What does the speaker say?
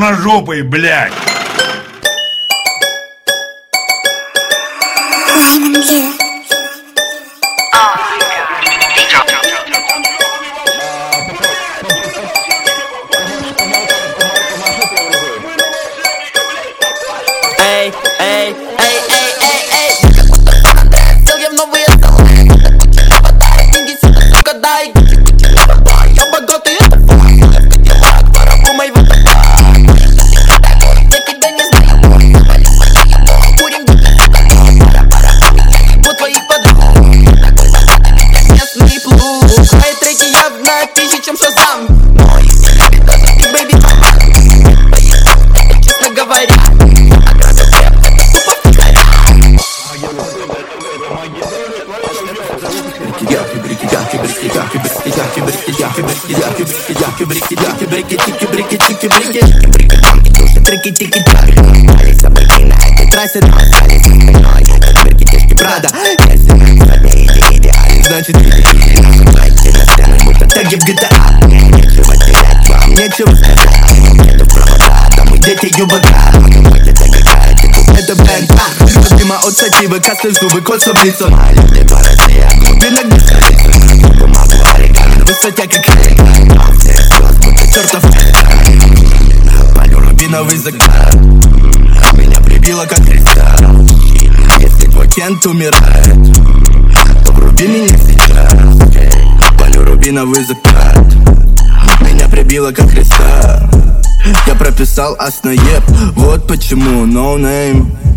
красножопый, блядь. Эй, эй, эй, эй, эй, эй. Сел я в новые салоны. Деньги сюда, сука, дай. Я богатый, это факт. Пора по моего топа. Я тебя не знаю. Курим, пора. Вот твоих подруг. Местный плуг. Мои треки явно тише, чем Шазам. И бэйби мама. Честно говоря. Трики-тики-так, собаки на этой трассе, но остались за спиной. Брики-тишки Прада, если мы с вами идеален, значит идите на сцену, будто теги в GTA. Нечего терять вам, нечего сказать. Еду в провода, там мы дети юбока. Мы где-то гигают, это бэнк. Любима от сативы, касты зубы, кот с облицом. Люди два разные, глубинок без столицы. Бумагу оригами, на высоте как оригами. Будто чертов рубиновый закат. Меня прибило как Христа. Если твой Кент умирает, то вруби меня сейчас. Палю рубиновый закат. Меня прибило как Христа. Я прописал основеп. Вот почему no name.